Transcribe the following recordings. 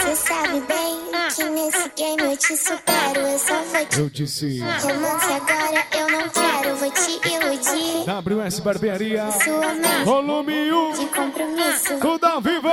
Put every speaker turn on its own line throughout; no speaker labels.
Cê sabe bem que nesse game eu te supero. Eu só vou te...
Eu disse
romance agora eu não quero, vou te iludir.
WS Barbearia,
Sua mente
volume 1,
de compromisso.
com da Viva.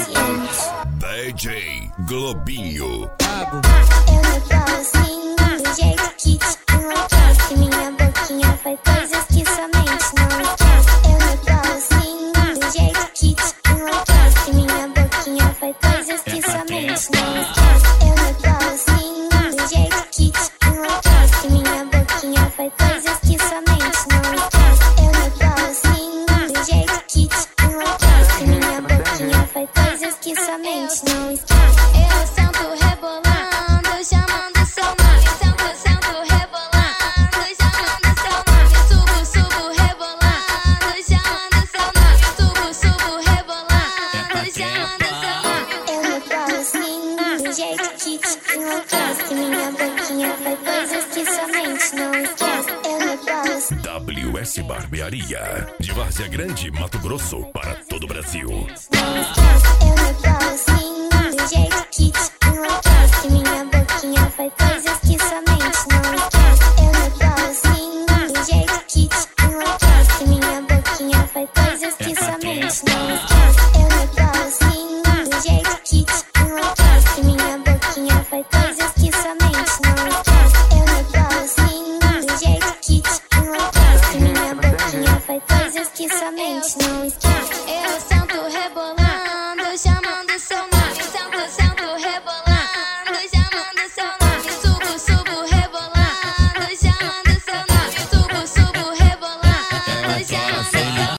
DJ Globinho.
Eu rebolo assim, do jeito que te enlouquece. Minha boquinha faz coisas que sua mente não esquece. Eu rebolo assim, do jeito que te enlouquece. Minha boquinha faz coisas que sua mente não esquece. Eu rebolo assim, do jeito que te enlouquece. Minha boquinha faz coisas que sua mente não esquece. Eu rebolo assim, do jeito que te enlouquece. Minha boquinha faz coisas que sua mente não esquece.
Eu sento rebolando, chamando seu nome. Sento rebolando, chamando seu nome. Subo rebolando, chamando seu nome. Subo rebolando, chamando seu nome.
Eu rebolo assim, do jeito que te enlouquece. Minha boquinha faz coisas que sua mente não esquece. Eu rebolo assim.
WS Barbearia. De Várzea Grande, Mato Grosso, para todo o Brasil.
Não esquece, eu rebolo assim, do jeito que te enlouquece. Minha boquinha faz coisas que sua mente não esquece. Eu rebolo assim, do jeito que te enlouquece. Minha boquinha faz coisas que sua mente não esquece. Eu rebolo assim, do jeito que te enlouquece. Minha boquinha faz coisas que sua mente não esquece. Eu rebolo assim, do jeito que te enlouquece. Minha boquinha faz coisas que sua mente não esquece.
Eu sento